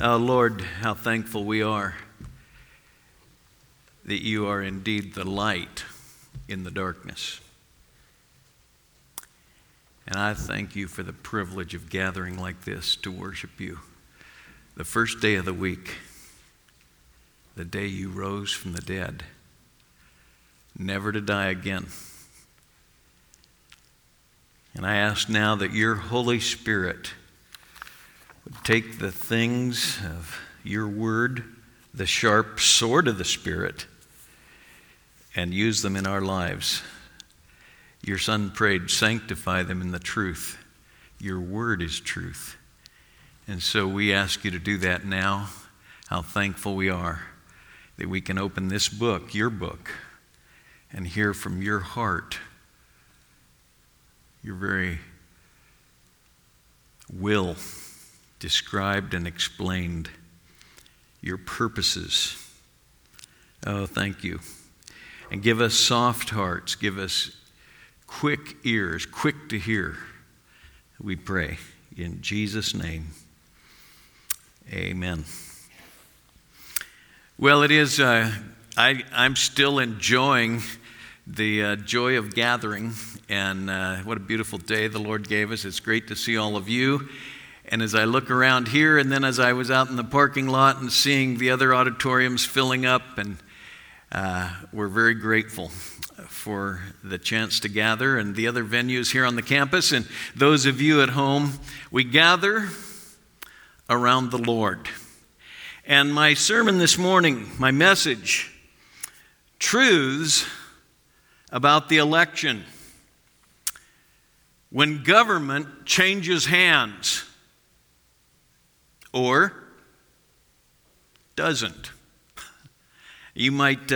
Oh, Lord, how thankful we are that you are indeed the light in the darkness. And I thank you for the privilege of gathering like this to worship you. The first day of the week, the day you rose from the dead, never to die again. And I ask now that your Holy Spirit would take the things of your word, the sharp sword of the Spirit, and use them in our lives. Your Son prayed, sanctify them in the truth. Your word is truth. And so we ask you to do that now. How thankful we are that we can open this book, your book, and hear from your heart, your very will described and explained, your purposes. Oh, thank you. And give us soft hearts, give us quick ears, quick to hear, we pray. In Jesus' name, amen. Well, it is, I'm still enjoying the joy of gathering, and what a beautiful day the Lord gave us. It's great to see all of you. And as I look around here, and then as I was out in the parking lot and seeing the other auditoriums filling up, and we're very grateful for the chance to gather, and the other venues here on the campus, and those of you at home, we gather around the Lord. And my sermon this morning, my message, truths about the election. When government changes hands or doesn't. You might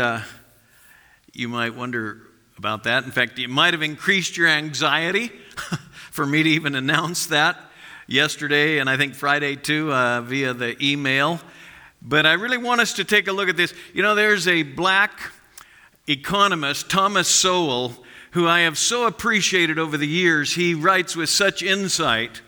wonder about that. In fact, it might have increased your anxiety for me to even announce that yesterday, and I think Friday too, via the email. But I really want us to take a look at this. You know, there's a black economist, Thomas Sowell, who I have so appreciated over the years. He writes with such insight,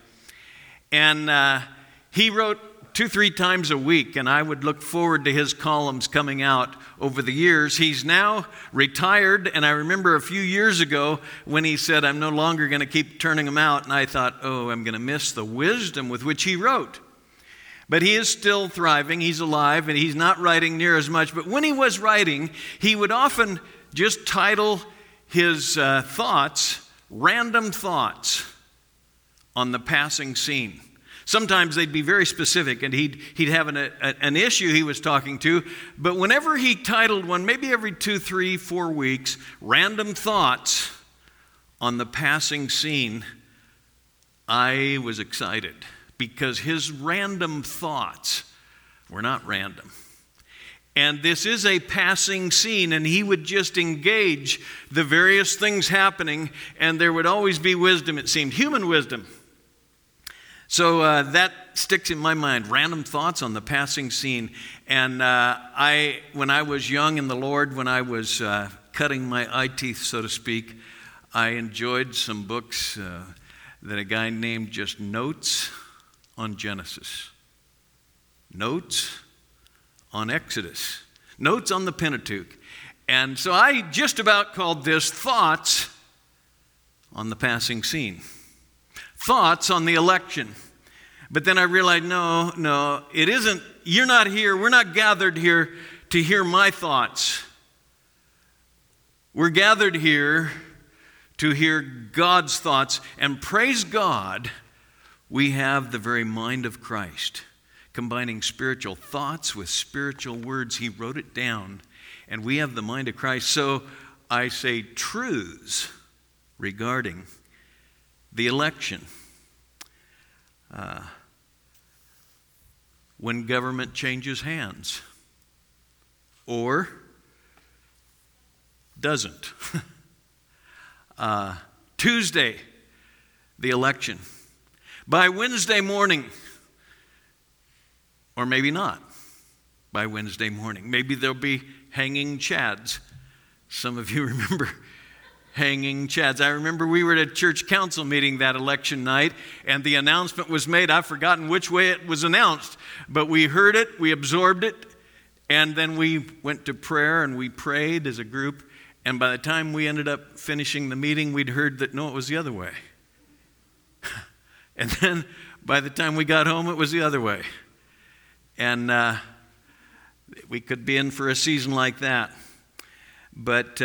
and he wrote 2-3 times a week, and I would look forward to his columns coming out over the years. He's now retired, and I remember a few years ago when he said, I'm no longer going to keep turning them out, and I thought, oh, I'm going to miss the wisdom with which he wrote. But he is still thriving, he's alive, and he's not writing near as much. But when he was writing, he would often just title his thoughts, Random Thoughts on the Passing Scene. Sometimes they'd be very specific, and he'd have an issue he was talking to. But whenever he titled one, maybe every 2, 3, 4 weeks, Random Thoughts on the Passing Scene, I was excited, because his random thoughts were not random. And this is a passing scene, and he would just engage the various things happening, and there would always be wisdom, it seemed, human wisdom. So that sticks in my mind, random thoughts on the passing scene. And when I was young in the Lord, when I was cutting my eye teeth, so to speak, I enjoyed some books that a guy named just Notes on Genesis, Notes on Exodus, Notes on the Pentateuch. And so I just about called this Thoughts on the Passing Scene, Thoughts on the Election. But then I realized, no, it isn't. You're not here. We're not gathered here to hear my thoughts. We're gathered here to hear God's thoughts. And praise God, we have the very mind of Christ, combining spiritual thoughts with spiritual words. He wrote it down, and we have the mind of Christ. So I say truths regarding the election. When government changes hands or doesn't. Tuesday, the election. By Wednesday morning, or maybe not by Wednesday morning. Maybe there'll be hanging chads. Some of you remember hanging chads. I remember we were at a church council meeting that election night, and the announcement was made. I've forgotten which way it was announced, but we heard it, we absorbed it, and then we went to prayer and we prayed as a group. And by the time we ended up finishing the meeting, we'd heard that no, it was the other way. And then by the time we got home, it was the other way. And we could be in for a season like that. But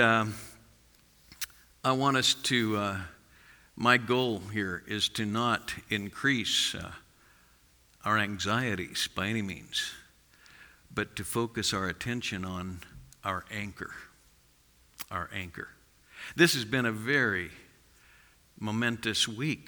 I want us to, my goal here is to not increase our anxieties by any means, but to focus our attention on our anchor. Our anchor. This has been a very momentous week.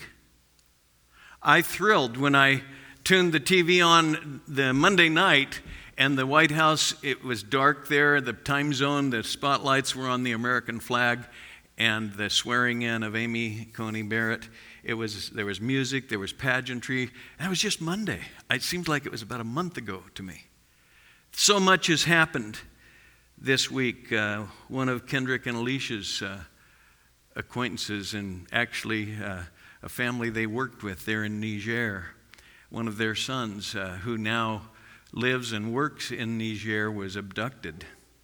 I thrilled when I tuned the TV on the Monday night and the White House, it was dark there, the time zone, the spotlights were on the American flag and the swearing in of Amy Coney Barrett. There was music, there was pageantry, and it was just Monday. It seemed like it was about a month ago to me. So much has happened this week. One of Kendrick and Alicia's acquaintances, and actually a family they worked with there in Niger, one of their sons who now lives and works in Niger, was abducted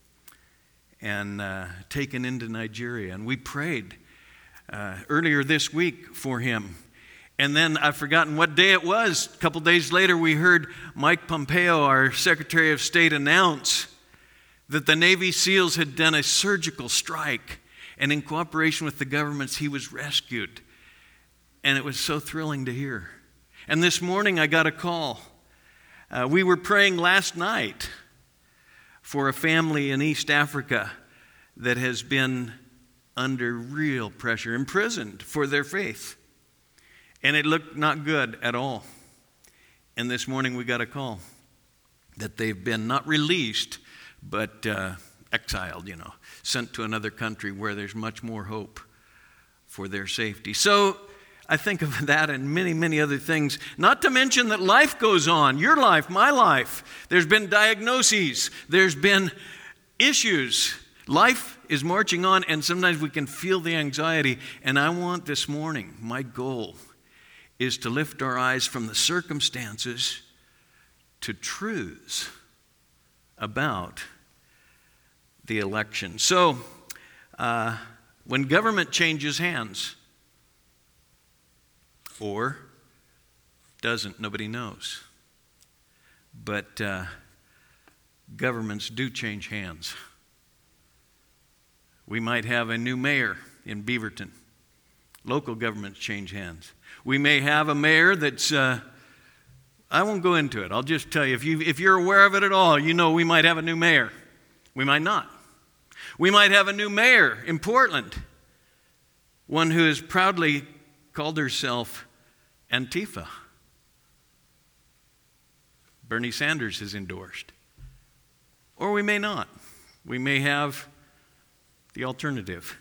and taken into Nigeria. And we prayed earlier this week for him. And then I've forgotten what day it was. A couple days later, we heard Mike Pompeo, our Secretary of State, announce that the Navy SEALs had done a surgical strike, and in cooperation with the governments, he was rescued. And it was so thrilling to hear. And this morning, I got a call. We were praying last night for a family in East Africa that has been under real pressure, imprisoned for their faith. And it looked not good at all. And this morning, we got a call that they've been not released, but exiled, sent to another country where there's much more hope for their safety. So I think of that and many, many other things, not to mention that life goes on, your life, my life. There's been diagnoses, there's been issues. Life is marching on, and sometimes we can feel the anxiety. And I want this morning, my goal is to lift our eyes from the circumstances to truths about the election. So, when government changes hands, or doesn't, nobody knows. But governments do change hands. We might have a new mayor in Beaverton. Local governments change hands. We may have a mayor that's I won't go into it. I'll just tell you, if you're aware of it at all, we might have a new mayor. We might not. We might have a new mayor in Portland, one who has proudly called herself Antifa. Bernie Sanders has endorsed. Or we may not. We may have the alternative.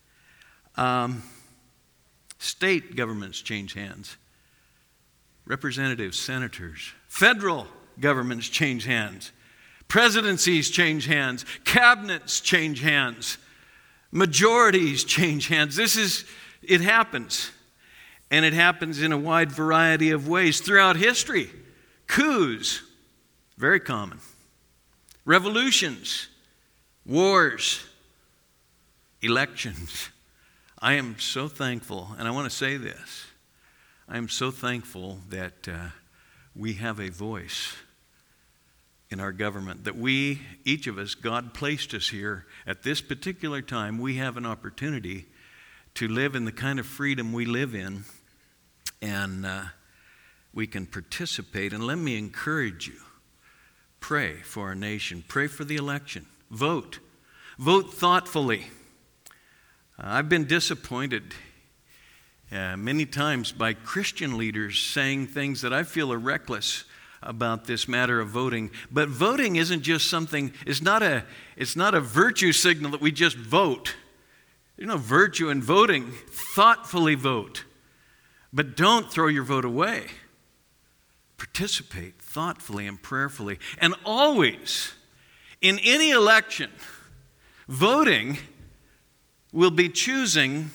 State governments change hands. Representatives, senators, federal governments change hands. Presidencies change hands. Cabinets change hands. Majorities change hands. It happens. And it happens in a wide variety of ways throughout history. Coups, very common. Revolutions, wars, elections. I am so thankful, and I want to say this. I am so thankful that we have a voice in our government, that we, each of us, God placed us here at this particular time. We have an opportunity to live in the kind of freedom we live in, and we can participate. And let me encourage you, pray for our nation, pray for the election, vote thoughtfully. I've been disappointed many times by Christian leaders saying things that I feel are reckless about this matter of voting. But voting isn't just something, it's not a virtue signal that we just vote. There's no virtue in voting. Thoughtfully vote. But don't throw your vote away. Participate thoughtfully and prayerfully. And always, in any election, voting will be choosing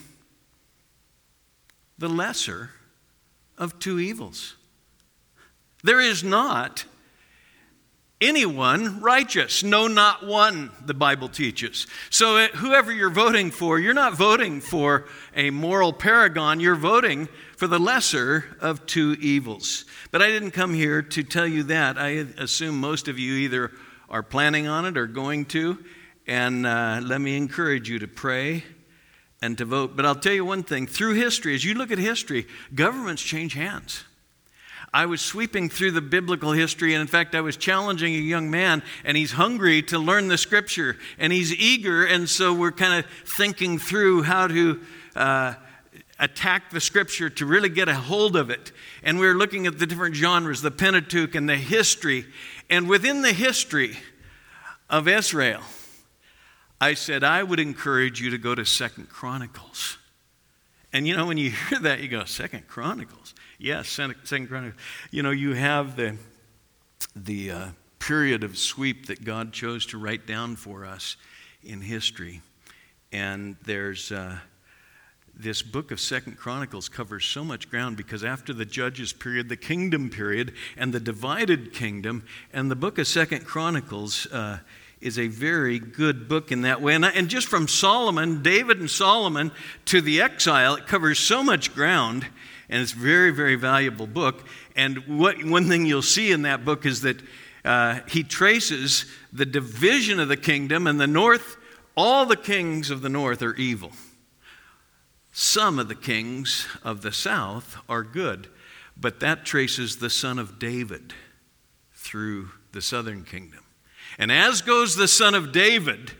the lesser of two evils. There is not anyone righteous. No, not one, the Bible teaches. So whoever you're voting for, you're not voting for a moral paragon. You're voting for the lesser of two evils. But I didn't come here to tell you that. I assume most of you either are planning on it or going to. And let me encourage you to pray and to vote. But I'll tell you one thing. Through history, as you look at history, governments change hands. I was sweeping through the biblical history, and in fact, I was challenging a young man, and he's hungry to learn the Scripture, and he's eager, and so we're kind of thinking through how to attack the Scripture to really get a hold of it. And we were looking at the different genres, the Pentateuch and the history. And within the history of Israel, I said, I would encourage you to go to 2 Chronicles. And you know, when you hear that, you go, 2 Chronicles? Yes, 2 Chronicles. You know, you have the period of sweep that God chose to write down for us in history. And there's this book of 2 Chronicles covers so much ground because after the Judges period, the kingdom period, and the divided kingdom, and the book of 2 Chronicles is a very good book in that way. And just from Solomon, David and Solomon, to the exile, it covers so much ground, and it's a very, very valuable book. And one thing you'll see in that book is that he traces the division of the kingdom, and the north, all the kings of the north are evil. Some of the kings of the south are good, but that traces the son of David through the southern kingdom. And as goes the son of David,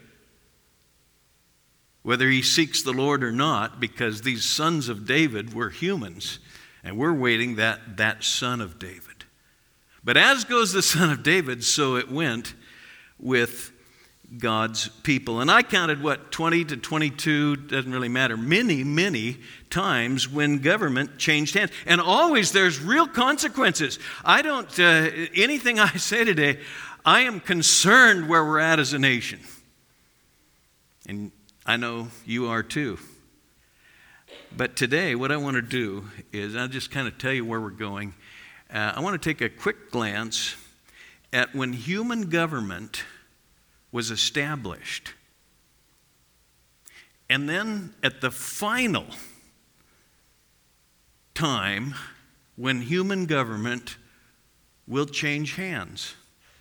whether he seeks the Lord or not, because these sons of David were humans, and we're waiting that son of David. But as goes the son of David, so it went with God's people. And I counted, 20 to 22, doesn't really matter, many times when government changed hands. And always there's real consequences. I don't, anything I say today, I am concerned where we're at as a nation. And I know you are too. But today, what I want to do is, I'll just kind of tell you where we're going. I want to take a quick glance at when human government was established. And then at the final time when human government will change hands.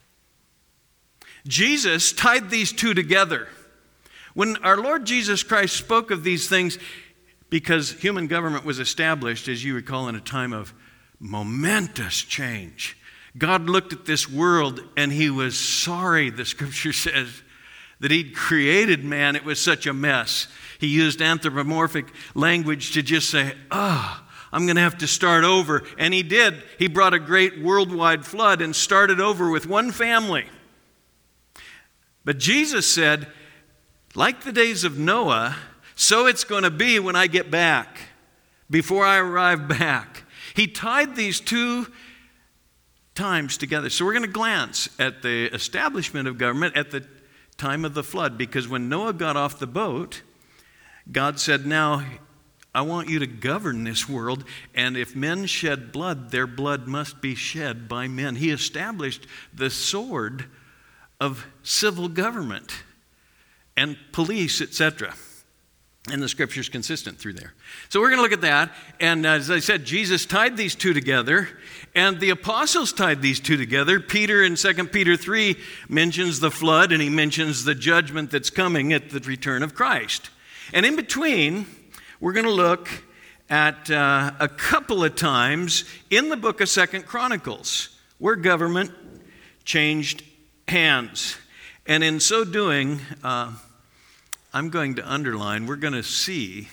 Jesus tied these two together. When our Lord Jesus Christ spoke of these things, because human government was established, as you recall, in a time of momentous change. God looked at this world and he was sorry, the scripture says, that he'd created man. It was such a mess. He used anthropomorphic language to just say, I'm going to have to start over. And he did. He brought a great worldwide flood and started over with one family. But Jesus said, like the days of Noah, so it's going to be when I get back, before I arrive back. He tied these two times together. So we're going to glance at the establishment of government at the time of the flood, because when Noah got off the boat, God said, now I want you to govern this world, and if men shed blood, their blood must be shed by men. He established the sword of civil government and police, etc. And the scripture's consistent through there. So we're going to look at that. And as I said, Jesus tied these two together. And the apostles tied these two together. Peter in 2 Peter 3 mentions the flood, and he mentions the judgment that's coming at the return of Christ. And in between, we're going to look at a couple of times in the book of 2 Chronicles where government changed hands. And in so doing, I'm going to underline, we're going to see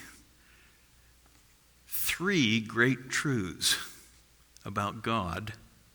3 great truths about God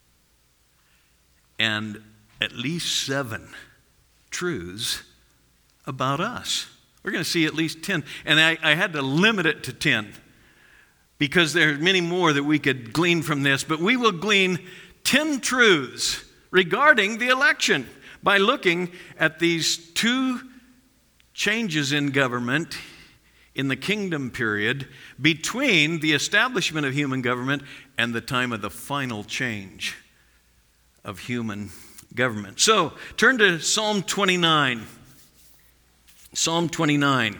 and at least 7 truths about us. We're going to see at least 10. And I had to limit it to 10 because there are many more that we could glean from this. But we will glean 10 truths regarding the election by looking at these 2 changes in government in the kingdom period between the establishment of human government and the time of the final change of human government. So, turn to Psalm 29. Psalm 29.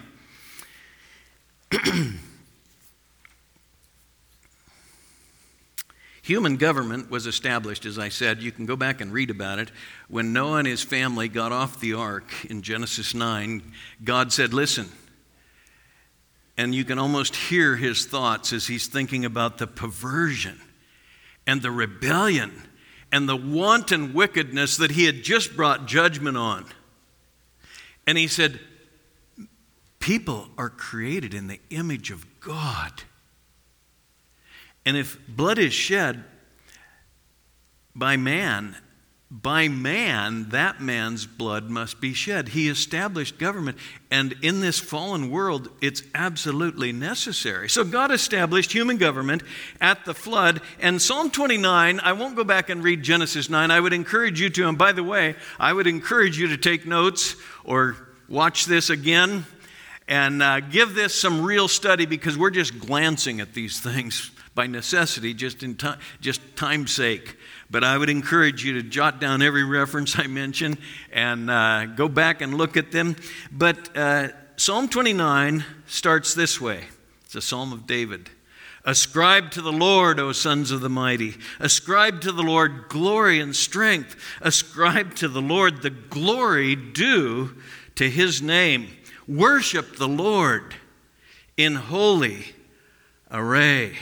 Human government was established, as I said. You can go back and read about it. When Noah and his family got off the ark in Genesis 9, God said, listen. And you can almost hear his thoughts as he's thinking about the perversion and the rebellion and the wanton wickedness that he had just brought judgment on. And he said, people are created in the image of God. And if blood is shed by man, that man's blood must be shed. He established government, and in this fallen world, it's absolutely necessary. So God established human government at the flood, and Psalm 29, I won't go back and read Genesis 9. I would encourage you to, and by the way, I would encourage you to take notes or watch this again and give this some real study, because we're just glancing at these things by necessity, just time's sake. But I would encourage you to jot down every reference I mention and go back and look at them. But Psalm 29 starts this way. It's a psalm of David. Ascribe to the Lord, O sons of the mighty. Ascribe to the Lord glory and strength. Ascribe to the Lord the glory due to his name. Worship the Lord in holy array.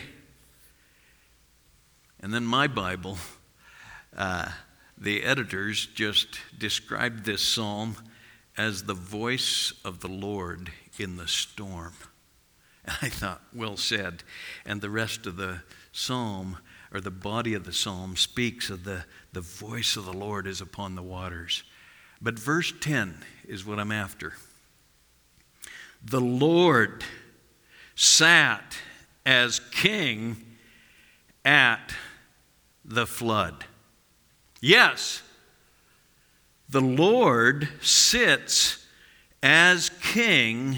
And then my Bible, the editors just described this psalm as the voice of the Lord in the storm. And I thought, well said. And the rest of the psalm, or the body of the psalm, speaks of the voice of the Lord is upon the waters. But verse 10 is what I'm after. The Lord sat as king at the flood. Yes, the Lord sits as king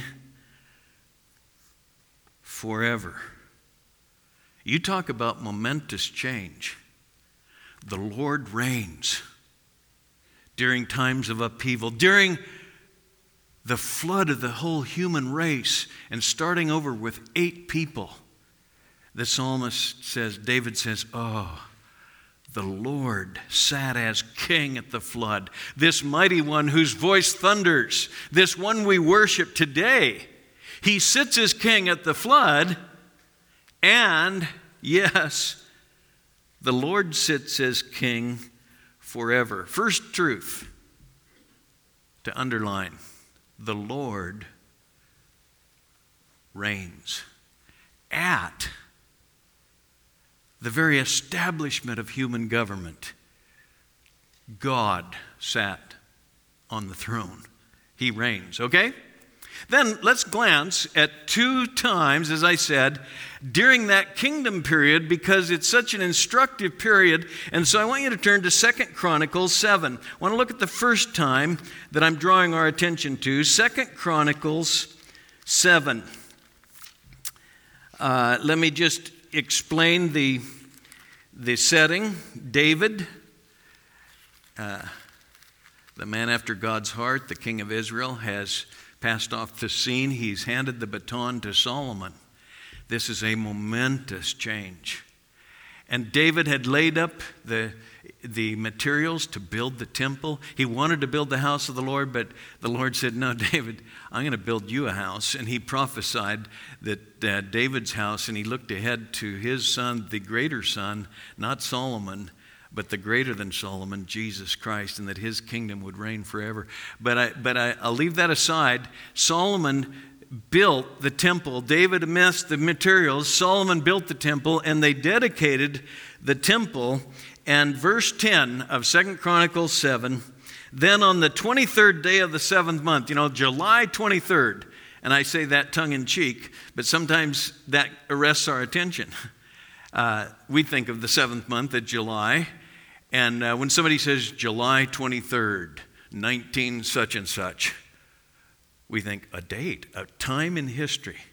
forever. You talk about momentous change. The Lord reigns during times of upheaval, during the flood of the whole human race, and starting over with 8 people. The psalmist says, David says, oh, the Lord sat as king at the flood. This mighty one whose voice thunders, this one we worship today, he sits as king at the flood, and yes, the Lord sits as king forever. First truth to underline, the Lord reigns. At the very establishment of human government, God sat on the throne. He reigns, okay? Then let's glance at 2 times, as I said, during that kingdom period, because it's such an instructive period. And so I want you to turn to 2 Chronicles 7. I want to look at the first time that I'm drawing our attention to, 2 Chronicles 7. Let me just explain the setting. David, the man after God's heart, the king of Israel, has passed off the scene. He's handed the baton to Solomon. This is a momentous change. And David had laid up the materials to build the temple. He wanted to build the house of the Lord, but the Lord said, no, David, I'm going to build you a house. And he prophesied that David's house, and he looked ahead to his son, the greater son, not Solomon, but the greater than Solomon, Jesus Christ, and that his kingdom would reign forever. But I'll leave that aside. Solomon built the temple. David amassed the materials. Solomon built the temple, and they dedicated the temple. And verse 10 of 2 Chronicles 7, then on the 23rd day of the 7th month, July 23rd, and I say that tongue-in-cheek, but sometimes that arrests our attention. We think of the 7th month of July, and when somebody says July 23rd, 19 such and such, we think a date, a time in history.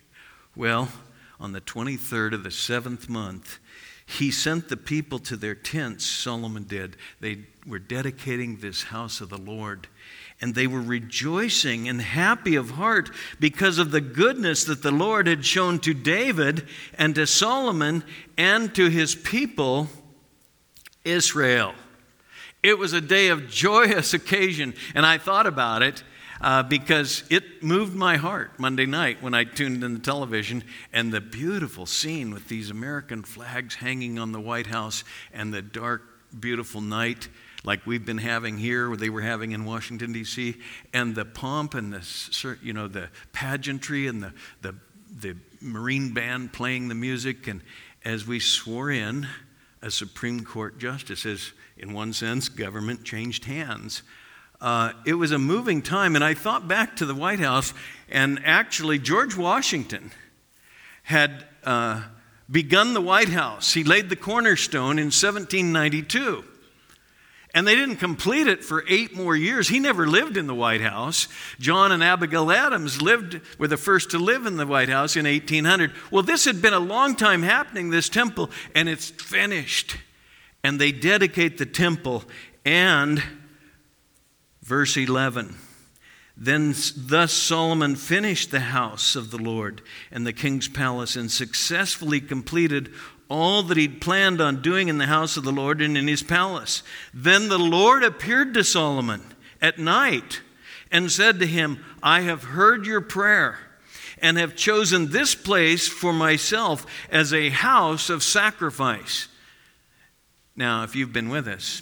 Well, on the 23rd of the 7th month, he sent the people to their tents, Solomon did. They were dedicating this house of the Lord. And they were rejoicing and happy of heart because of the goodness that the Lord had shown to David and to Solomon and to his people, Israel. It was a day of joyous occasion, and I thought about it because it moved my heart Monday night when I tuned in the television, and the beautiful scene with these American flags hanging on the White House and the dark, beautiful night like we've been having here, or they were having in Washington, D.C., and the pomp and the pageantry and the Marine band playing the music, and as we swore in as Supreme Court justices, in one sense, government changed hands. It was a moving time, and I thought back to the White House, and actually George Washington had begun the White House. He laid the cornerstone in 1792. And they didn't complete it for 8 more years. He never lived in the White House. John and Abigail Adams were the first to live in the White House in 1800. Well, this had been a long time happening, this temple, and it's finished. And they dedicate the temple. And verse 11, then thus Solomon finished the house of the Lord and the king's palace and successfully completed all that he'd planned on doing in the house of the Lord and in his palace. Then the Lord appeared to Solomon at night and said to him, I have heard your prayer and have chosen this place for myself as a house of sacrifice. Now, if you've been with us,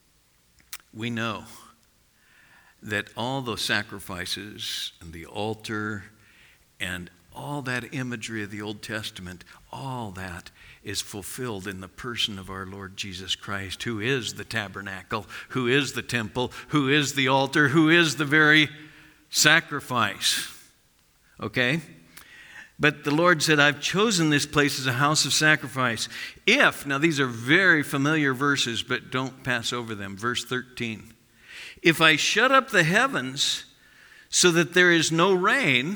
we know that all those sacrifices and the altar and all that imagery of the Old Testament, all that is fulfilled in the person of our Lord Jesus Christ, who is the tabernacle, who is the temple, who is the altar, who is the very sacrifice. Okay? But the Lord said, I've chosen this place as a house of sacrifice. Now these are very familiar verses, but don't pass over them. Verse 13. If I shut up the heavens so that there is no rain,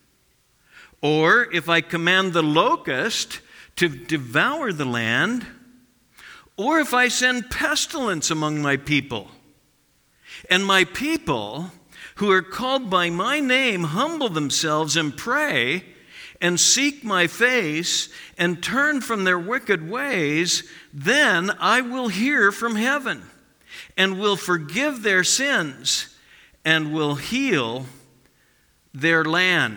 or if I command the locust to devour the land, or if I send pestilence among my people, and my people who are called by my name humble themselves and pray and seek my face and turn from their wicked ways, then I will hear from heaven and will forgive their sins and will heal their land.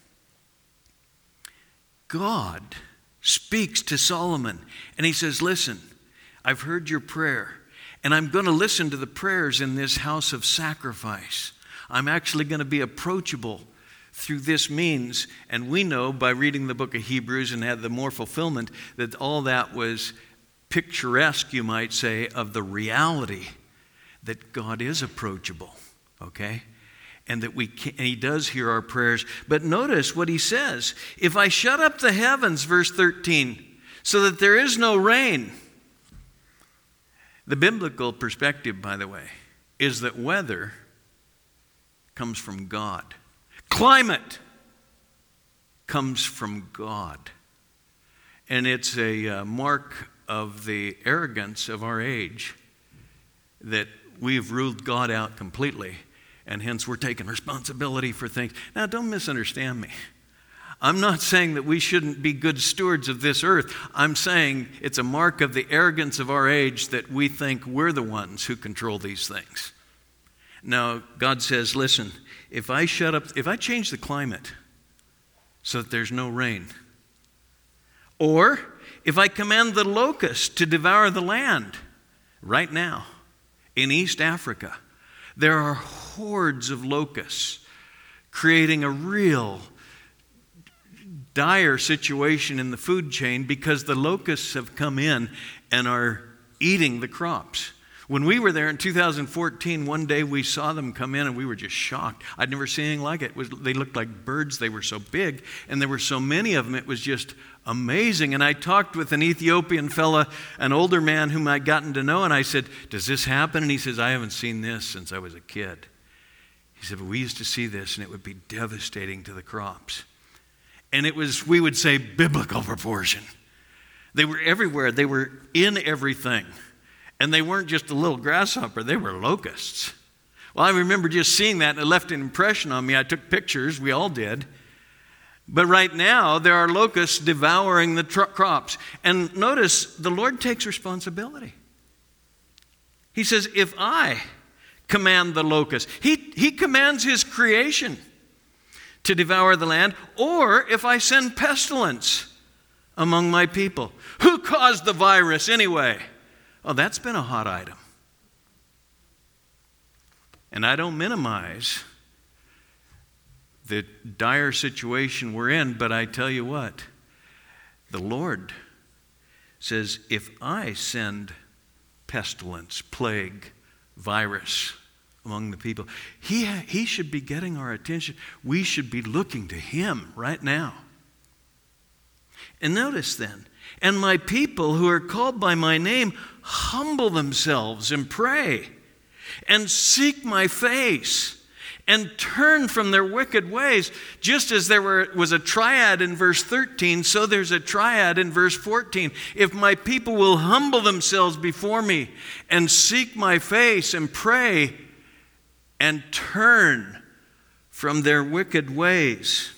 God speaks to Solomon, and he says, listen, I've heard your prayer, and I'm going to listen to the prayers in this house of sacrifice. I'm actually going to be approachable through this means, and we know by reading the book of Hebrews and had the more fulfillment that all that was picturesque, you might say, of the reality that God is approachable, okay? And that he does hear our prayers. But notice what he says. If I shut up the heavens, verse 13, so that there is no rain. The biblical perspective, by the way, is that weather comes from God. Climate comes from God. And it's a mark of the arrogance of our age that we've ruled God out completely. And hence we're taking responsibility for things. Now, don't misunderstand me. I'm not saying that we shouldn't be good stewards of this earth. I'm saying it's a mark of the arrogance of our age that we think we're the ones who control these things. Now, God says, listen, if I change the climate so that there's no rain, or if I command the locust to devour the land right now in East Africa, there are hordes of locusts creating a real dire situation in the food chain because the locusts have come in and are eating the crops. When we were there in 2014, one day we saw them come in and we were just shocked. I'd never seen anything like it. They looked like birds. They were so big and there were so many of them. It was just amazing. And I talked with an Ethiopian fella, an older man whom I'd gotten to know, and I said, does this happen? And he says, I haven't seen this since I was a kid. He said, but we used to see this and it would be devastating to the crops. And it was, we would say, biblical proportion. They were everywhere. They were in everything. And they weren't just a little grasshopper. They were locusts. Well, I remember just seeing that, and it left an impression on me. I took pictures. We all did. But right now, there are locusts devouring the crops. And notice, the Lord takes responsibility. He says, if I command the locust, he commands his creation to devour the land, or if I send pestilence among my people. Who caused the virus anyway? Oh, that's been a hot item. And I don't minimize the dire situation we're in, but I tell you what, the Lord says, if I send pestilence, plague, virus among the people, he should be getting our attention. We should be looking to him right now. And notice then, and my people who are called by my name humble themselves and pray and seek my face and turn from their wicked ways. Just as there was a triad in verse 13, so there's a triad in verse 14. If my people will humble themselves before me and seek my face and pray and turn from their wicked ways,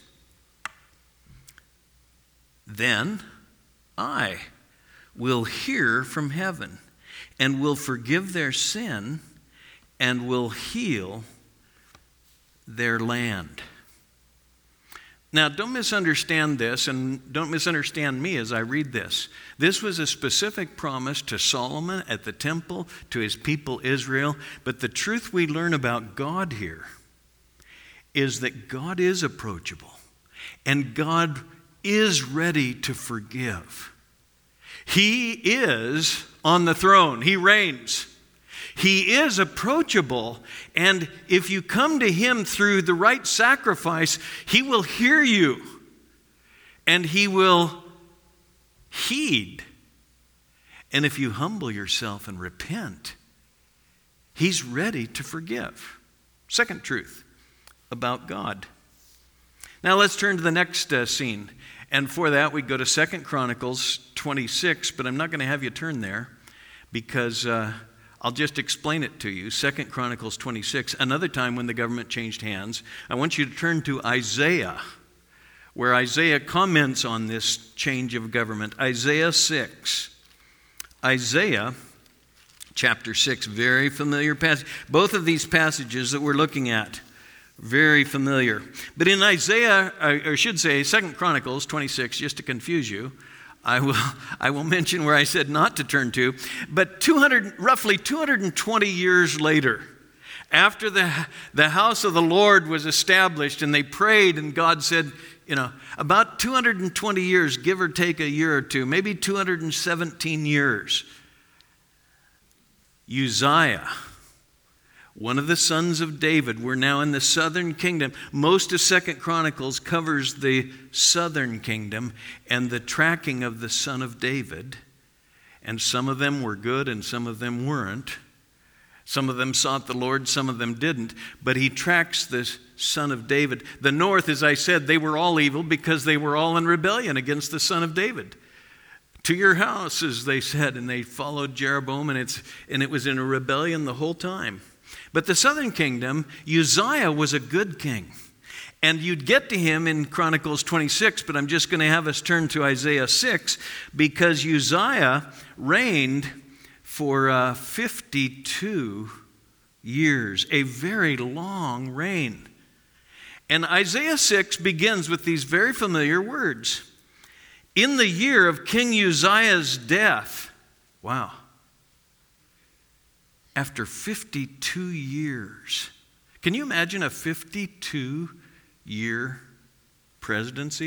then I will hear from heaven and will forgive their sin and will heal their land. Now, don't misunderstand this, and don't misunderstand me as I read this. This was a specific promise to Solomon at the temple, to his people Israel. But the truth we learn about God here is that God is approachable, and God is ready to forgive. He is on the throne. He reigns. He is approachable, and if you come to him through the right sacrifice, he will hear you, and he will heed. And if you humble yourself and repent, he's ready to forgive. Second truth about God. Now let's turn to the next scene. And for that, we go to 2 Chronicles 26, but I'm not going to have you turn there because I'll just explain it to you. 2 Chronicles 26, another time when the government changed hands. I want you to turn to Isaiah, where Isaiah comments on this change of government. Isaiah 6. Isaiah chapter 6, very familiar passage. Both of these passages that we're looking at, very familiar. But in Isaiah, or should say 2 Chronicles 26, just to confuse you, I will mention where I said not to turn to, but roughly 220 years later, after the house of the Lord was established and they prayed and God said, about 220 years, give or take a year or two, maybe 217 years, Uzziah, one of the sons of David, we're now in the southern kingdom. Most of 2 Chronicles covers the southern kingdom and the tracking of the son of David. And some of them were good and some of them weren't. Some of them sought the Lord, some of them didn't. But he tracks the son of David. The north, as I said, they were all evil because they were all in rebellion against the son of David. To your house, as they said, and they followed Jeroboam, and it was in a rebellion the whole time. But the southern kingdom, Uzziah was a good king. And you'd get to him in Chronicles 26, but I'm just going to have us turn to Isaiah 6 because Uzziah reigned for 52 years, a very long reign. And Isaiah 6 begins with these very familiar words. In the year of King Uzziah's death, wow, after 52 years. Can you imagine a 52-year presidency?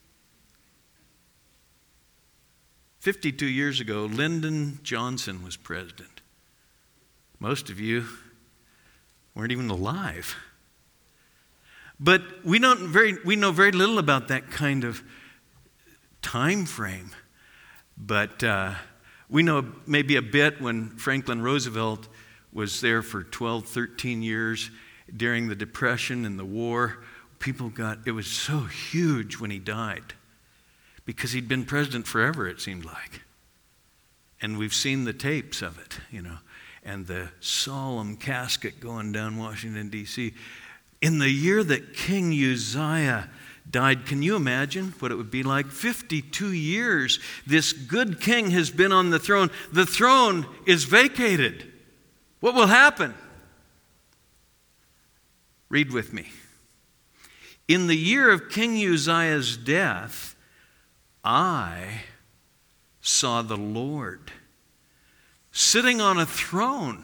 52 years ago, Lyndon Johnson was president. Most of you weren't even alive. But we know very little about that kind of time frame. But we know maybe a bit when Franklin Roosevelt was there for 12, 13 years during the Depression and the war. it was so huge when he died because he'd been president forever, it seemed like. And we've seen the tapes of it, and the solemn casket going down Washington, D.C. In the year that King Uzziah died, can you imagine what it would be like? 52 years, this good king has been on the throne. The throne is vacated. What will happen? Read with me. In the year of King Uzziah's death, I saw the Lord sitting on a throne,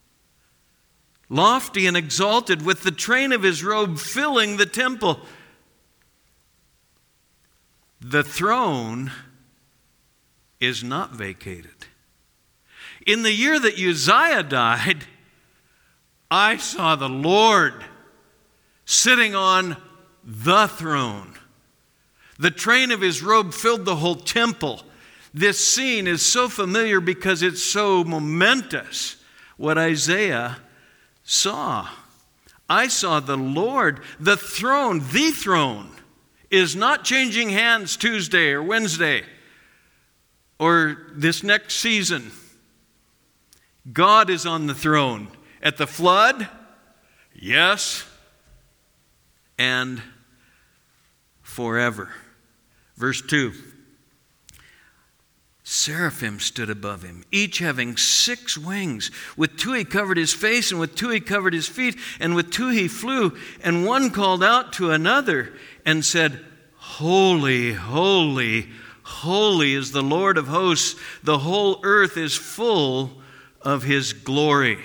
lofty and exalted, with the train of his robe filling the temple. The throne is not vacated. In the year that Uzziah died, I saw the Lord sitting on the throne. The train of his robe filled the whole temple. This scene is so familiar because it's so momentous, what Isaiah saw. I saw the Lord, the throne is not changing hands Tuesday or Wednesday or this next season. God is on the throne. At the flood, yes, and forever. Verse 2. Seraphim stood above him, each having 6 wings. With 2 he covered his face, and with 2 he covered his feet, and with 2 he flew. And one called out to another and said, Holy, holy, holy is the Lord of hosts. The whole earth is full of his glory.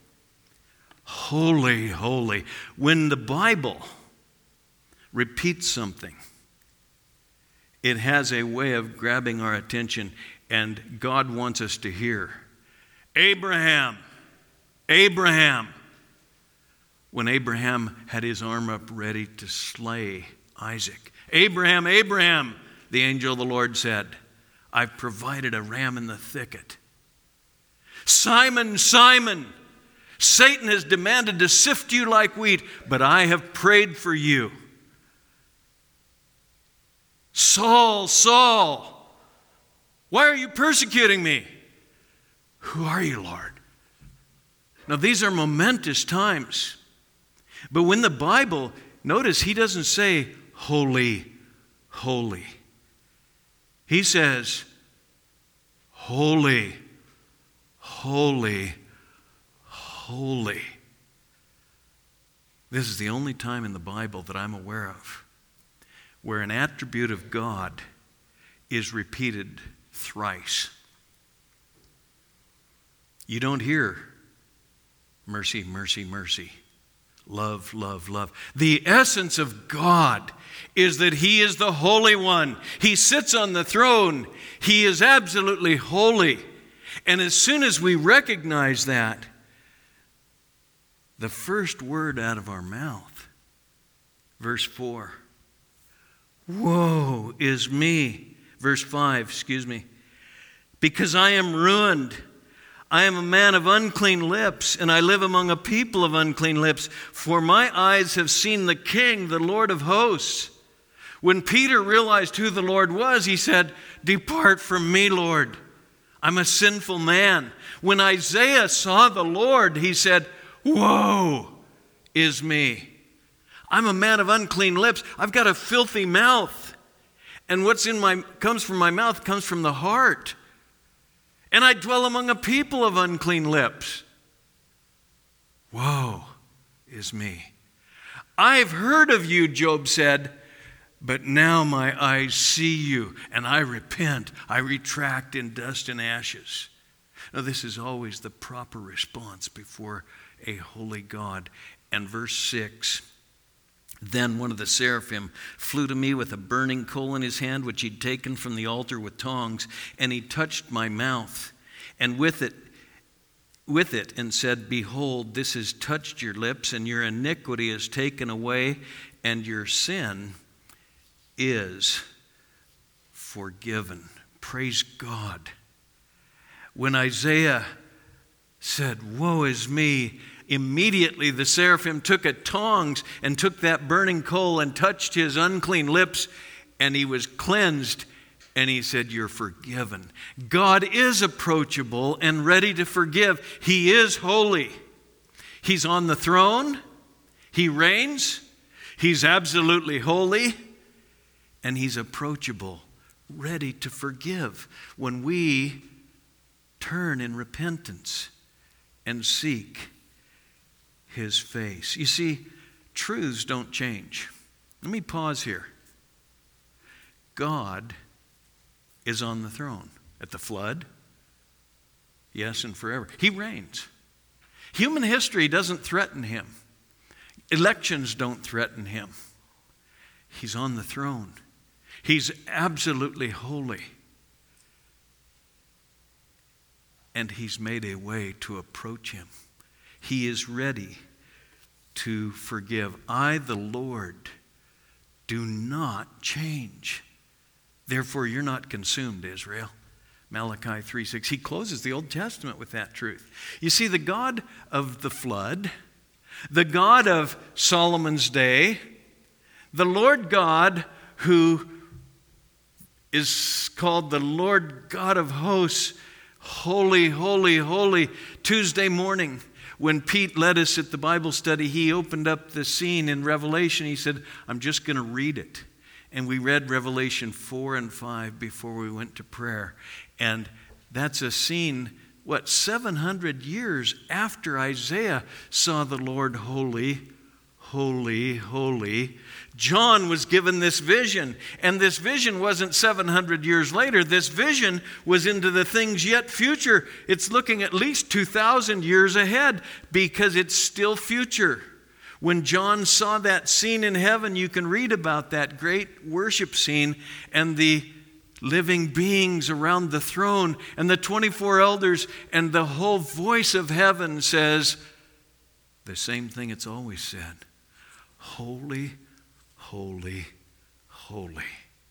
Holy, holy. When the Bible repeats something, it has a way of grabbing our attention, and God wants us to hear. Abraham, Abraham. When Abraham had his arm up ready to slay Isaac. Abraham, Abraham, the angel of the Lord said, I've provided a ram in the thicket. Simon, Simon, Satan has demanded to sift you like wheat, but I have prayed for you. Saul, Saul, why are you persecuting me? Who are you, Lord? Now, these are momentous times. But when the Bible, notice he doesn't say, holy, holy. He says, holy, holy, holy. This is the only time in the Bible that I'm aware of where an attribute of God is repeated thrice. You don't hear mercy, mercy, mercy, love, love, love. The essence of God is that He is the Holy One. He sits on the throne. He is absolutely holy. And as soon as we recognize that, the first word out of our mouth, verse 4, woe is me. Verse 5, because I am ruined. I am a man of unclean lips, and I live among a people of unclean lips. For my eyes have seen the King, the Lord of hosts. When Peter realized who the Lord was, he said, depart from me, Lord. I'm a sinful man. When Isaiah saw the Lord, he said, woe is me. I'm a man of unclean lips. I've got a filthy mouth. And what's comes from my mouth comes from the heart. And I dwell among a people of unclean lips. Woe is me. I've heard of you, Job said, but now my eyes see you, and I repent. I retract in dust and ashes. Now, this is always the proper response before a holy God. And verse 6, then one of the seraphim flew to me with a burning coal in his hand, which he'd taken from the altar with tongs, and he touched my mouth, and with it, and said, behold, this has touched your lips, and your iniquity is taken away, and your sin is forgiven. Praise God. When Isaiah said, woe is me, Immediately the seraphim took a tongs and took that burning coal and touched his unclean lips, and he was cleansed. And he said, "You're forgiven." God is approachable and ready to forgive. He is holy. He's on the throne. He reigns. He's absolutely holy. And he's approachable, ready to forgive when we turn in repentance and seek his face. You see, truths don't change. Let me pause here. God is on the throne at the flood, yes, and forever. He reigns. Human history doesn't threaten him. Elections don't threaten him. He's on the throne. He's absolutely holy. And he's made a way to approach him. He is ready to forgive. I, the Lord, do not change. Therefore, you're not consumed, Israel. Malachi 3:6. He closes the Old Testament with that truth. You see, the God of the flood, the God of Solomon's day, the Lord God who is called the Lord God of hosts, holy, holy, holy. Tuesday morning, when Pete led us at the Bible study, he opened up the scene in Revelation. He said, "I'm just going to read it." And we read Revelation 4 and 5 before we went to prayer. And that's a scene, 700 years after Isaiah saw the Lord holy, holy, holy. John was given this vision. And this vision wasn't 700 years later. This vision was into the things yet future. It's looking at least 2,000 years ahead because it's still future. When John saw that scene in heaven, you can read about that great worship scene and the living beings around the throne and the 24 elders, and the whole voice of heaven says the same thing it's always said: holy, holy, holy.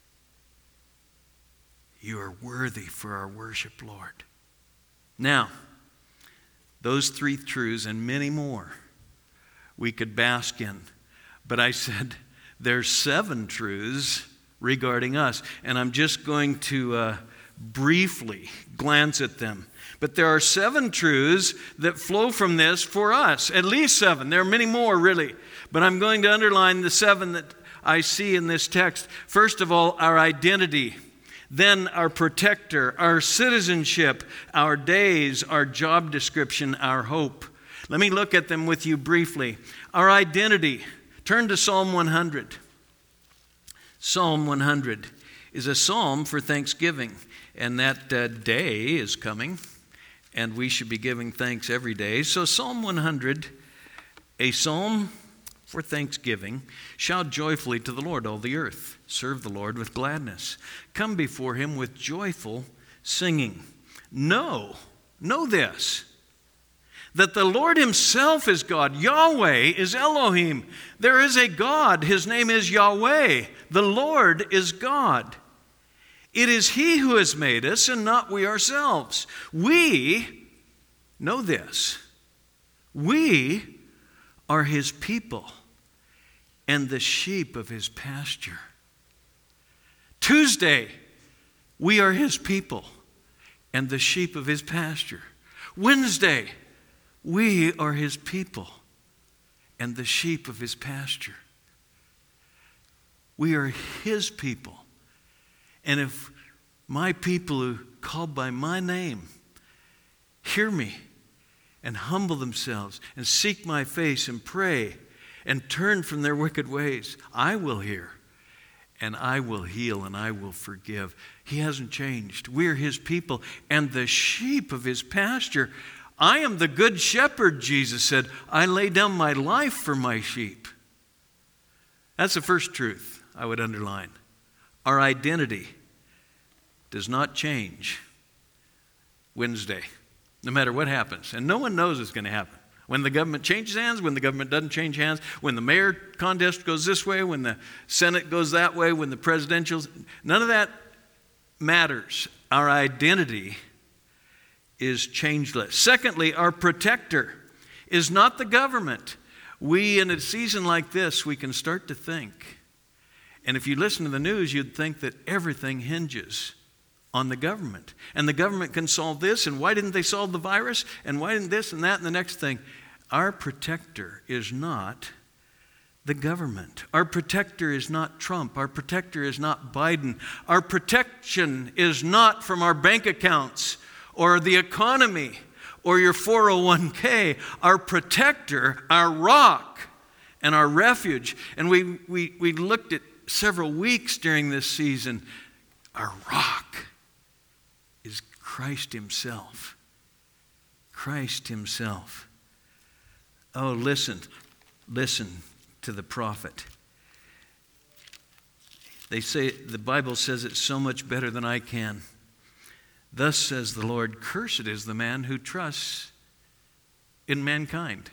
You are worthy for our worship, Lord. Now, those three truths and many more we could bask in. But I said there's 7 truths regarding us. And I'm just going to briefly glance at them. But there are 7 truths that flow from this for us. At least 7. There are many more, really. But I'm going to underline the 7 that I see in this text. First of all, our identity. Then our protector, our citizenship, our days, our job description, our hope. Let me look at them with you briefly. Our identity. Turn to Psalm 100. Psalm 100 is a psalm for thanksgiving. And that day is coming. And we should be giving thanks every day. So Psalm 100, a psalm for thanksgiving. Shout joyfully to the Lord, all the earth. Serve the Lord with gladness. Come before him with joyful singing. Know this, that the Lord himself is God. Yahweh is Elohim. There is a God. His name is Yahweh. The Lord is God. It is he who has made us and not we ourselves. We know this. We are his people and the sheep of his pasture. Tuesday, we are his people and the sheep of his pasture. Wednesday, we are his people and the sheep of his pasture. We are his people. And if my people who call by my name hear me and humble themselves and seek my face and pray and turn from their wicked ways, I will hear and I will heal and I will forgive. He hasn't changed. We're his people and the sheep of his pasture. I am the good shepherd, Jesus said. I lay down my life for my sheep. That's the first truth I would underline. Our identity does not change Wednesday, no matter what happens. And no one knows it's going to happen. When the government changes hands, when the government doesn't change hands, when the mayor contest goes this way, when the Senate goes that way, when the presidential, none of that matters. Our identity is changeless. Secondly, our protector. is not the government. We, in a season like this, we can start to think. And if you listen to the news, you'd think that everything hinges on the government. And the government can solve this, and why didn't they solve the virus? And why didn't this and that and the next thing? Our protector is not the government. Our protector is not Trump. Our protector is not Biden. Our protection is not from our bank accounts or the economy or your 401k. Our protector, our rock, and our refuge. And we looked at several weeks during this season. Our rock is Christ himself. Christ himself. Oh, listen to the prophet. They say, the Bible says it so much better than I can. Thus says the Lord, cursed is the man who trusts in mankind,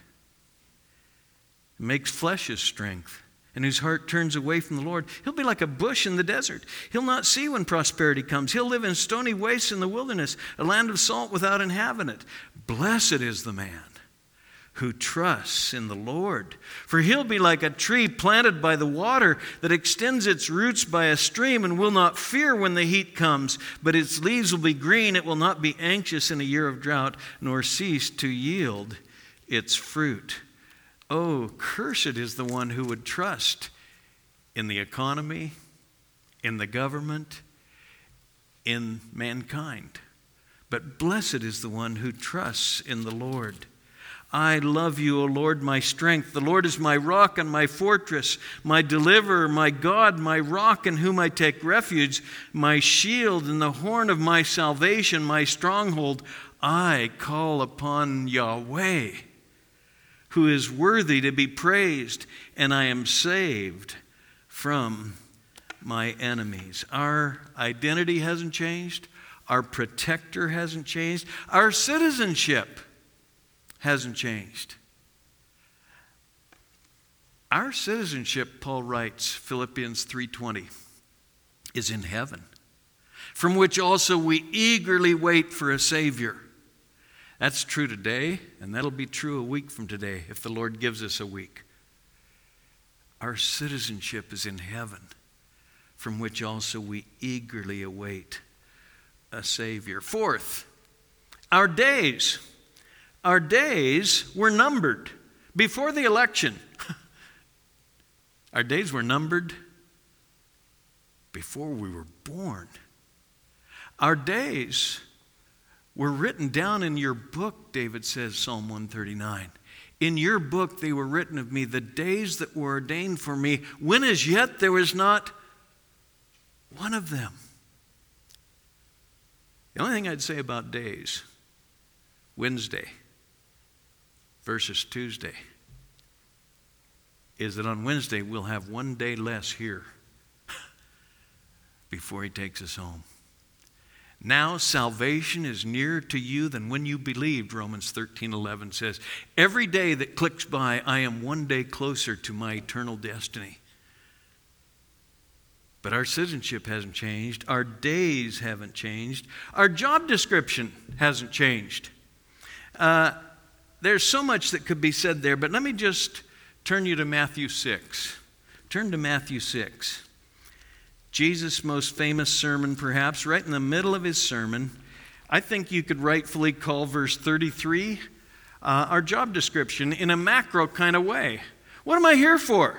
makes flesh his strength, and whose heart turns away from the Lord. He'll be like a bush in the desert. He'll not see when prosperity comes. He'll live in stony wastes in the wilderness, a land of salt without inhabitant. Blessed is the man who trusts in the Lord. For he'll be like a tree planted by the water that extends its roots by a stream and will not fear when the heat comes, but its leaves will be green. It will not be anxious in a year of drought, nor cease to yield its fruit. Oh, cursed is the one who would trust in the economy, in the government, in mankind. But blessed is the one who trusts in the Lord. I love you, O Lord, my strength. The Lord is my rock and my fortress, my deliverer, my God, my rock in whom I take refuge, my shield and the horn of my salvation, my stronghold. I call upon Yahweh, who is worthy to be praised, and I am saved from my enemies. Our identity hasn't changed. Our protector hasn't changed. Our citizenship hasn't changed. Our citizenship, Paul writes, Philippians 3:20, is in heaven, from which also we eagerly wait for a Savior. That's true today, and that'll be true a week from today if the Lord gives us a week. Our citizenship is in heaven, from which also we eagerly await a Savior. Fourth, our days were numbered before the election. Our days were numbered before we were born. Our days were written down in your book, David says, Psalm 139. In your book they were written of me, the days that were ordained for me, when as yet there was not one of them. The only thing I'd say about days, Wednesday versus Tuesday, is that on Wednesday we'll have one day less here before he takes us home. Now salvation is nearer to you than when you believed, Romans 13:11 says. Every day that clicks by, I am one day closer to my eternal destiny. But our citizenship hasn't changed. Our days haven't changed. Our job description hasn't changed. There's so much that could be said there, but let me just turn you to Matthew 6. Turn to Matthew 6. Jesus' most famous sermon, perhaps, right in the middle of his sermon. I think you could rightfully call verse 33 our job description in a macro kind of way. What am I here for?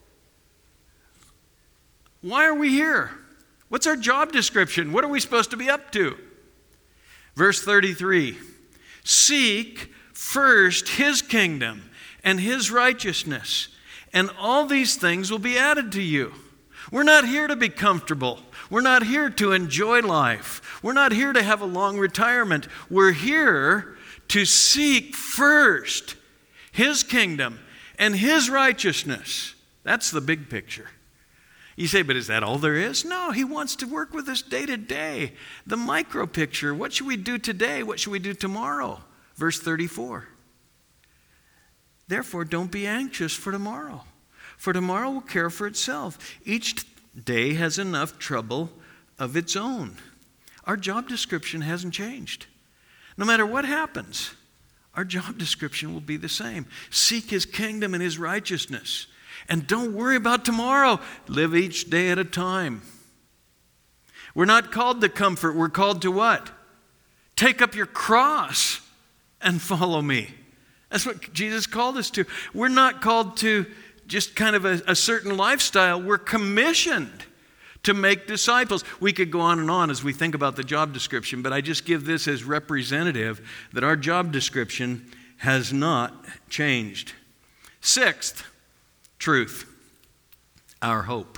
Why are we here? What's our job description? What are we supposed to be up to? Verse 33, seek first his kingdom and his righteousness, and all these things will be added to you. We're not here to be comfortable. We're not here to enjoy life. We're not here to have a long retirement. We're here to seek first his kingdom and his righteousness. That's the big picture. You say, but is that all there is? No, he wants to work with us day to day. The micro picture, what should we do today? What should we do tomorrow? Verse 34. Therefore, don't be anxious for tomorrow, for tomorrow will care for itself. Each day has enough trouble of its own. Our job description hasn't changed. No matter what happens, our job description will be the same. Seek His kingdom and His righteousness. And don't worry about tomorrow. Live each day at a time. We're not called to comfort. We're called to what? Take up your cross and follow me. That's what Jesus called us to. We're not called to just kind of a certain lifestyle. We're commissioned to make disciples. We could go on and on as we think about the job description, but I just give this as representative that our job description has not changed. Sixth, truth. Our hope.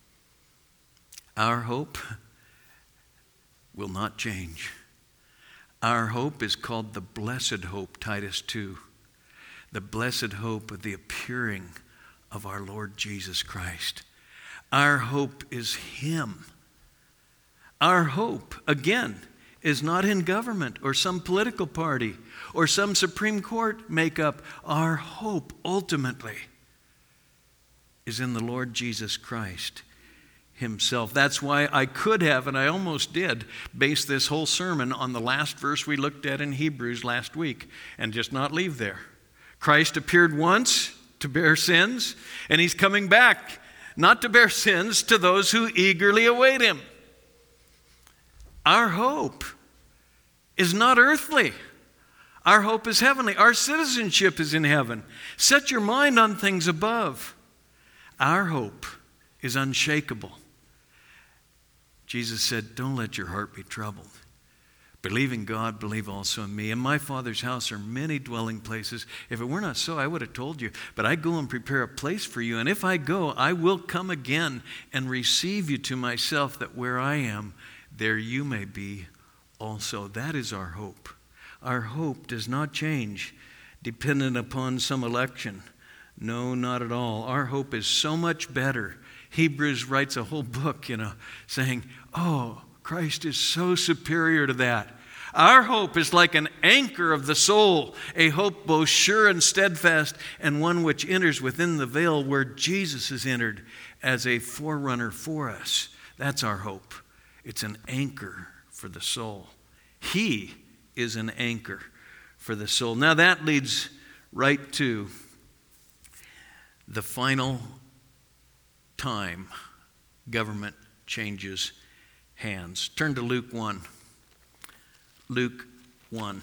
Our hope will not change. Our hope is called the blessed hope, Titus 2. The blessed hope of the appearing of our Lord Jesus Christ. Our hope is Him. Our hope, again, is not in government or some political party or some Supreme Court makeup. Our hope, ultimately, is in the Lord Jesus Christ Himself. That's why I could have, and I almost did, base this whole sermon on the last verse we looked at in Hebrews last week and just not leave there. Christ appeared once to bear sins, and He's coming back not to bear sins to those who eagerly await Him. Our hope is not earthly. Our hope is heavenly. Our citizenship is in heaven. Set your mind on things above. Our hope is unshakable. Jesus said, don't let your heart be troubled. Believe in God, believe also in me. In my Father's house are many dwelling places. If it were not so, I would have told you. But I go and prepare a place for you. And if I go, I will come again and receive you to myself, that where I am, there you may be also. That is our hope. Our hope does not change dependent upon some election. No, not at all. Our hope is so much better. Hebrews writes a whole book, saying, oh, Christ is so superior to that. Our hope is like an anchor of the soul, a hope both sure and steadfast, and one which enters within the veil where Jesus has entered as a forerunner for us. That's our hope. It's an anchor for the soul. He is an anchor for the soul. Now that leads right to the final time government changes hands. Turn to Luke 1. Luke 1.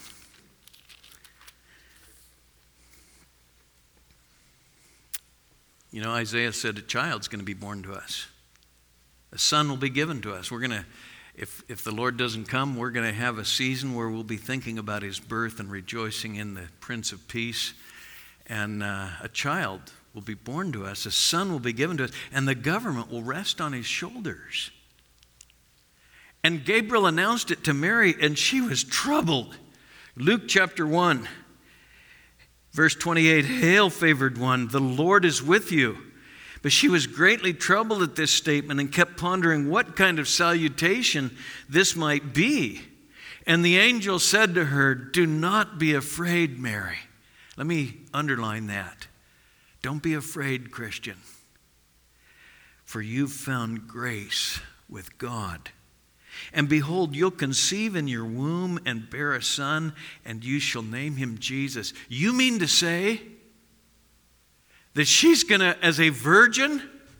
Isaiah said a child's going to be born to us. A son will be given to us. We're going to, if the Lord doesn't come, we're going to have a season where we'll be thinking about His birth and rejoicing in the Prince of Peace. And a child will be born to us. A son will be given to us. And the government will rest on His shoulders. And Gabriel announced it to Mary, and she was troubled. Luke chapter 1, verse 28, Hail, favored one, the Lord is with you. But she was greatly troubled at this statement and kept pondering what kind of salutation this might be. And the angel said to her, do not be afraid, Mary. Let me underline that. Don't be afraid, Christian. For you've found grace with God. And behold, you'll conceive in your womb and bear a son, and you shall name him Jesus. You mean to say that she's going to, as a virgin,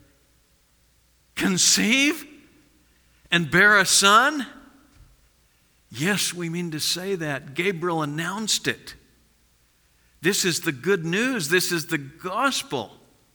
conceive and bear a son? Yes, we mean to say that. Gabriel announced it. This is the good news. This is the gospel.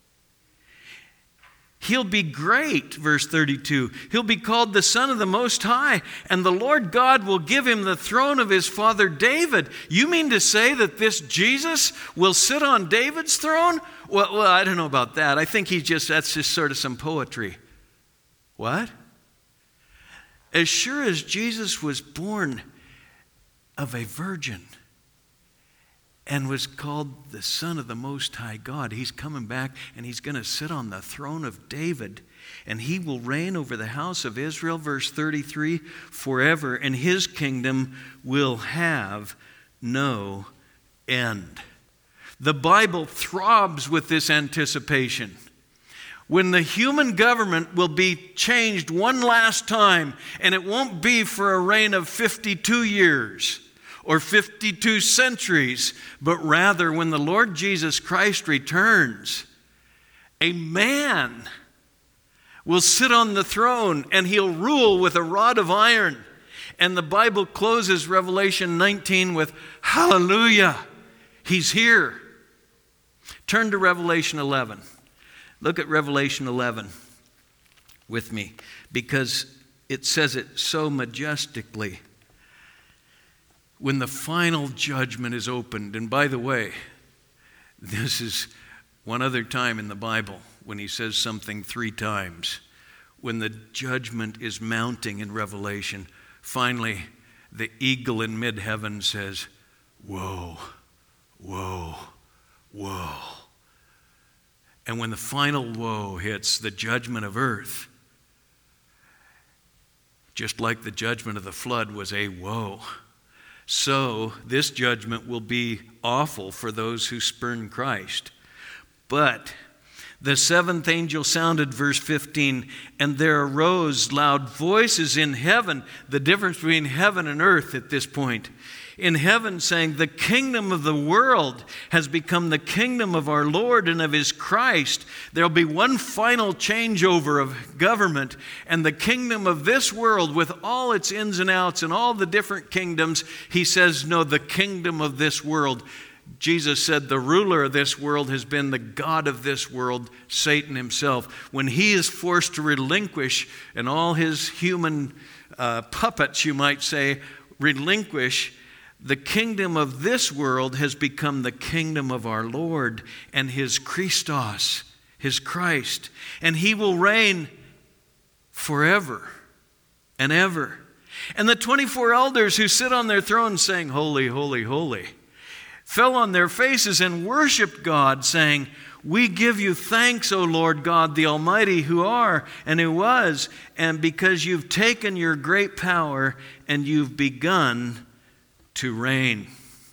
He'll be great, verse 32. He'll be called the Son of the Most High, and the Lord God will give him the throne of his father David. You mean to say that this Jesus will sit on David's throne? Well, I don't know about that. I think that's just sort of some poetry. What? As sure as Jesus was born of a virgin and was called the Son of the Most High God, He's coming back and He's going to sit on the throne of David, and He will reign over the house of Israel, verse 33, forever, and His kingdom will have no end. The Bible throbs with this anticipation. When the human government will be changed one last time, and it won't be for a reign of 52 years, or 52 centuries, but rather when the Lord Jesus Christ returns, a man will sit on the throne and he'll rule with a rod of iron. And the Bible closes Revelation 19 with, hallelujah, he's here. Turn to Revelation 11. Look at Revelation 11 with me, because it says it so majestically. When the final judgment is opened, and by the way, this is one other time in the Bible when he says something 3 times. When the judgment is mounting in Revelation, finally the eagle in mid-heaven says, woe, woe, woe. And when the final woe hits, the judgment of earth, just like the judgment of the flood was a woe, so this judgment will be awful for those who spurn Christ. But the 7th angel sounded, verse 15, and there arose loud voices in heaven, the difference between heaven and earth at this point. In heaven saying, the kingdom of the world has become the kingdom of our Lord and of his Christ. There'll be one final changeover of government, and the kingdom of this world with all its ins and outs and all the different kingdoms, he says, no, the kingdom of this world. Jesus said the ruler of this world has been the god of this world, Satan himself. When he is forced to relinquish, and all his human puppets, you might say, relinquish, the kingdom of this world has become the kingdom of our Lord and his Christos, his Christ. And he will reign forever and ever. And the 24 elders who sit on their thrones saying, holy, holy, holy, fell on their faces and worshiped God, saying, we give you thanks, O Lord God, the Almighty, who are and who was, and because you've taken your great power and you've begun to reign.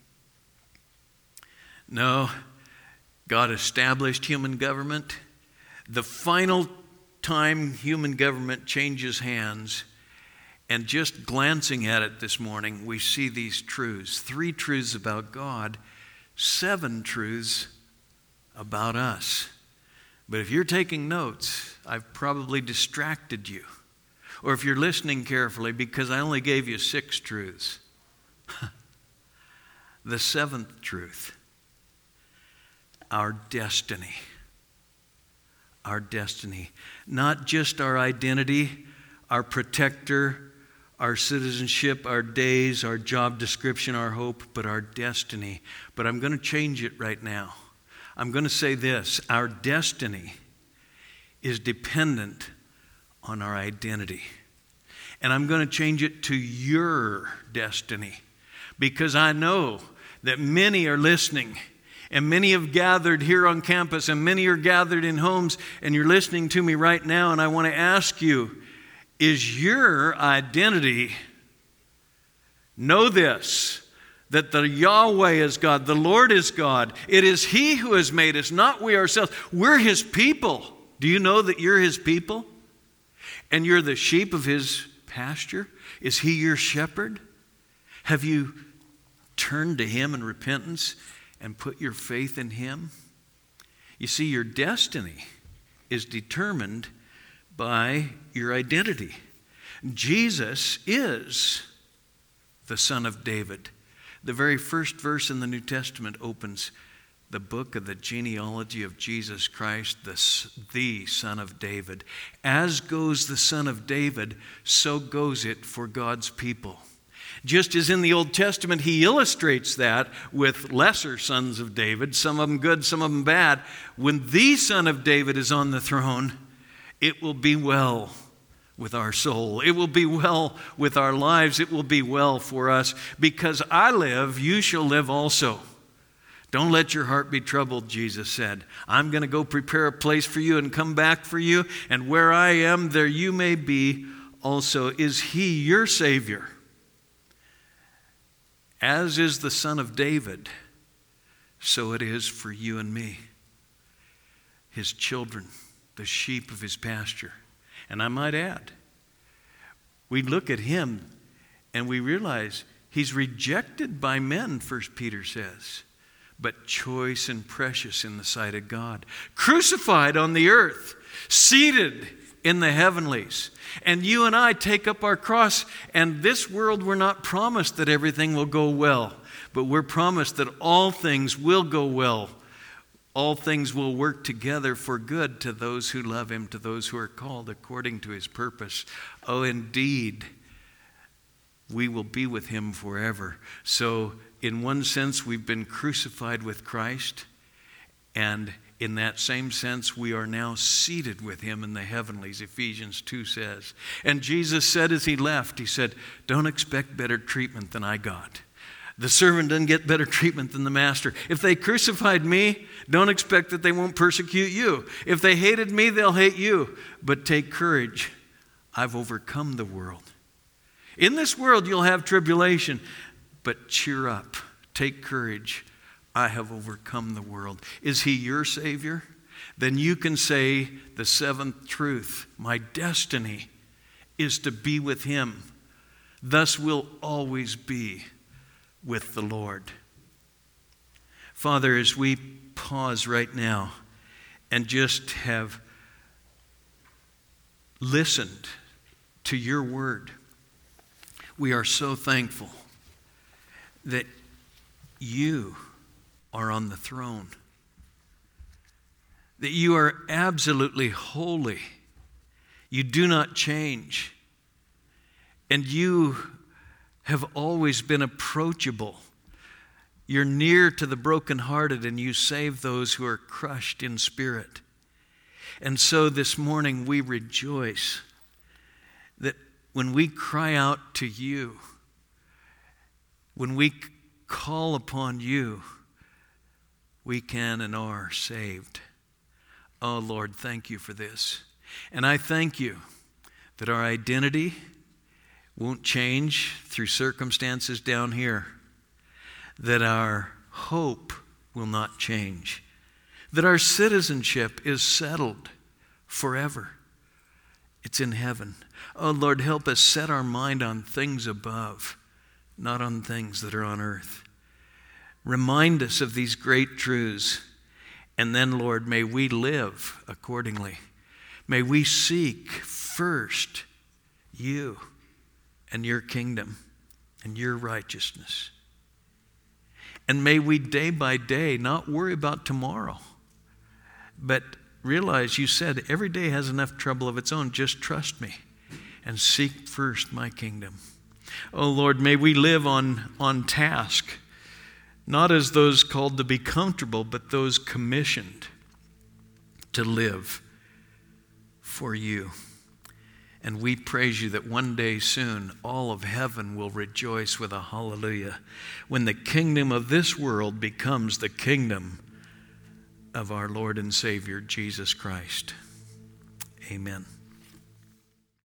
No, God established human government. The final time human government changes hands, and just glancing at it this morning, we see these truths. 3 truths about God, 7 truths about us. But if you're taking notes, I've probably distracted you. Or if you're listening carefully, because I only gave you 6 truths. The 7th truth, our destiny. Our destiny. Not just our identity, our protector, our citizenship, our days, our job description, our hope, but our destiny. But I'm going to change it right now. I'm going to say this: our destiny is dependent on our identity. And I'm going to change it to your destiny, because I know that many are listening, and many have gathered here on campus, and many are gathered in homes, and you're listening to me right now, and I want to ask you, is your identity, know this, that the Yahweh is God, the Lord is God. It is he who has made us, not we ourselves. We're his people. Do you know that you're his people? And you're the sheep of his pasture? Is he your shepherd? Have you turned to him in repentance and put your faith in him? You see, your destiny is determined by your identity. Jesus is the Son of David. The very first verse in the New Testament opens the book of the genealogy of Jesus Christ, the Son of David. As goes the Son of David, so goes it for God's people. Just as in the Old Testament, he illustrates that with lesser sons of David, some of them good, some of them bad. When the Son of David is on the throne, it will be well with our soul. It will be well with our lives. It will be well for us. Because I live, you shall live also. Don't let your heart be troubled, Jesus said. I'm going to go prepare a place for you and come back for you. And where I am, there you may be also. Is he your Savior? As is the Son of David, so it is for you and me, his children, the sheep of his pasture. And I might add, we look at him and we realize He's rejected by men, 1 Peter says, but choice and precious in the sight of God. Crucified on the earth, seated in the heavenlies. And you and I take up our cross, and this world we're not promised that everything will go well, but we're promised that all things will go well. All things will work together for good to those who love him, to those who are called according to his purpose. Oh, indeed, we will be with him forever. So, in one sense, we've been crucified with Christ, and in that same sense, we are now seated with him in the heavenlies, Ephesians 2 says. And Jesus said as he left, he said, don't expect better treatment than I got. The servant doesn't get better treatment than the master. If they crucified me, don't expect that they won't persecute you. If they hated me, they'll hate you. But take courage. I've overcome the world. In this world, you'll have tribulation, but cheer up. Take courage. I have overcome the world. Is he your Savior? Then you can say the seventh truth. My destiny is to be with him. Thus will always be with the Lord. Father, as we pause right now and just have listened to your word, we are so thankful that you are on the throne, that you are absolutely holy. You do not change, and you have always been approachable. You're near to the brokenhearted, and you save those who are crushed in spirit. And so this morning we rejoice that when we cry out to you, when we call upon you, we can and are saved. Oh Lord, thank you for this. And I thank you that our identity won't change through circumstances down here, that our hope will not change, that our citizenship is settled forever. It's in heaven. Oh Lord, help us set our mind on things above, not on things that are on earth. Remind us of these great truths, and then, Lord, may we live accordingly. May we seek first you and your kingdom and your righteousness. And may we day by day not worry about tomorrow, but realize you said every day has enough trouble of its own. Just trust me and seek first my kingdom. Oh Lord, may we live on task, not as those called to be comfortable, but those commissioned to live for you. And we praise you that one day soon all of heaven will rejoice with a hallelujah when the kingdom of this world becomes the kingdom of our Lord and Savior, Jesus Christ. Amen.